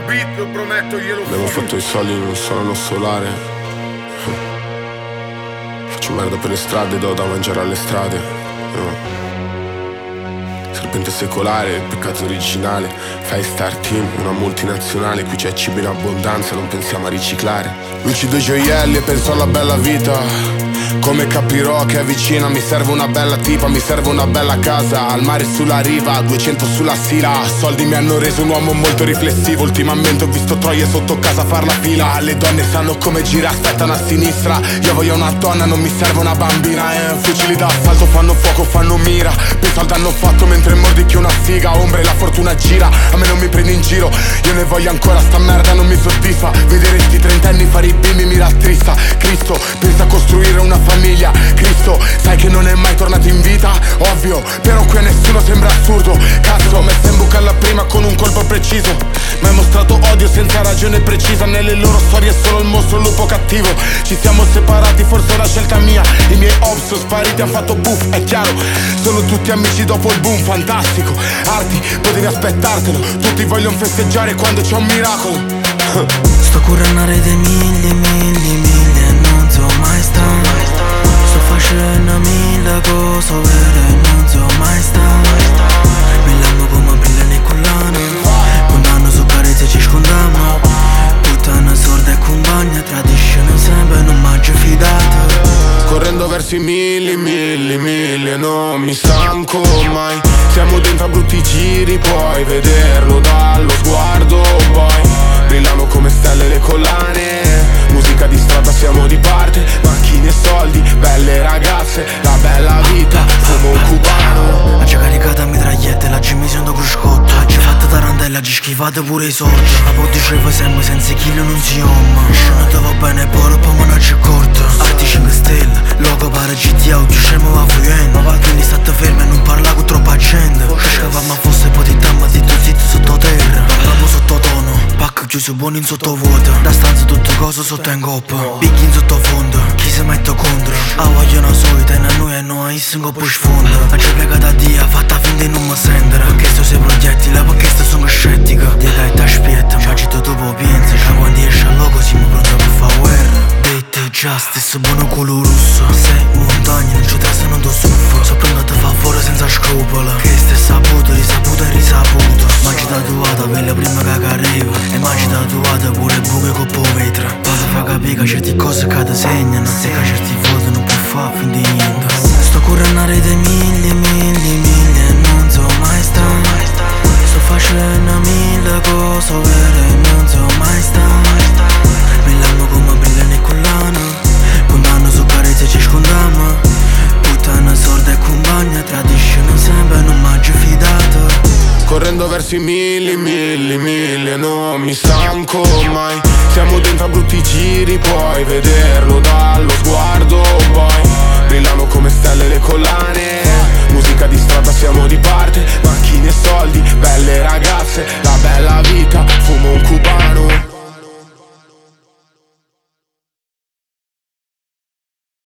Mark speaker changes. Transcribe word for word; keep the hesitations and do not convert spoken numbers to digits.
Speaker 1: un beat, lo prometto, glielo
Speaker 2: abbiamo fatto i soldi in un solo solare. Faccio merda per le strade, do da mangiare alle strade. No. Serpente secolare, il peccato originale. Fai Star Team, una multinazionale. Qui c'è cibo in abbondanza, non pensiamo a riciclare. Lucido i gioielli e penso alla bella vita. Come capirò che è vicina, mi serve una bella tipa, mi serve una bella casa. Al mare sulla riva, duecento sulla sila. Soldi mi hanno reso un uomo molto riflessivo. Ultimamente ho visto troie sotto casa far la fila. Le donne sanno come gira, aspettano a sinistra. Io voglio una donna, non mi serve una bambina. Eh, fucili d'asfalto fanno fuoco, fanno mira. Penso al danno fatto mentre mordicchio una figa. Ombre, la fortuna gira, a me non mi prendi in giro. Io ne voglio ancora, sta merda non mi soddisfa. Vedere sti trentenni fare i bimbi mi rattrista. Cristo, pensa a costruire una famiglia. Cristo, sai che non è mai tornato in vita? Ovvio, però qui a nessuno sembra assurdo. Cazzo, messa in bocca alla prima con un colpo preciso. Mi hai mostrato odio senza ragione precisa. Nelle loro storie è solo il mostro, il lupo cattivo. Ci siamo separati, forse è una scelta mia. I miei ops sono spariti, hanno fatto buff, è chiaro. Sono tutti amici dopo il boom, fantastico. Arti, potevi aspettartelo. Tutti vogliono festeggiare quando c'è un miracolo.
Speaker 3: Sto curando una rete mille, mille, mille e non so mai stare. Sto facendo mille cose vere e non so mai stare. Millano come brilla nei collane. Condano su carezze ci scondiamo. Puttana sorda e compagna, tradiscono sempre, non mangio fidato.
Speaker 2: Correndo verso i mille, mille, mille, non mi stanco mai. Siamo dentro a brutti giri, puoi vederlo dallo sguardo, poi brillano come stelle le collane. Musica di strada, siamo di parte. Macchine e soldi, belle ragazze, la bella vita, fumo un cubano.
Speaker 3: Oggi caricata mitragliette, la G mi sento cruscotto. Oggi fatta tarantella, oggi schivate pure i soldi. La po' dicevo sempre, senza chilo non si omma. Scena te va bene, poi poi non c'è corto. Arti cinque stelle, logo pare G T A, oggi scemo va fluendo. Ma quindi state fermi e non parla con troppa gente. Pescava ma fosse poi ti damma zitto zitto sottoterra. Parliamo sottotono, pacco chiuso buono in sottovuoto. Da stanza tutte cose sotto in coppa. Picchi in sottofondo, chi si mette contro. Ah voglio una solita, e noi e noi in coppa sfondo. Oggi pregata a Dio, fatta finta di non mi sentire. Perché sto sei proiettile, perché sto sono scettica. Dica e t'aspetta, ma ci tutto può pensa. Che quando esce al loco siamo pronti per fare guerra. Date justice, buono culo russo. Sei montagne, non ci trasa, non ti suffo. So pronto a te fa fuori senza scrupolo. Che stai saputo, risaputo e risaputo. Mangi tatuata per la prima che arriva. E mangi tatuata pure buche con po' vetra. Vado fa capire che certe cose che ti segnano. Se che certi foto non può fare fin di niente. Sto curando una rete mille, mille, mille e non so mai stare. Sto facendo mille cose vere e non so mai stare. Millano come brilla nei collane. Condano su carezze ci scondiamo. Puttana sorda e compagna, tradiscono sempre, non mangio fidato.
Speaker 2: Correndo verso i mille, mille, mille, non mi stanco mai. Siamo dentro a brutti giri, puoi vederlo dallo sguardo, poi brillano come stelle le collane. Musica di strada, siamo di parte. Macchine e soldi, belle ragazze, la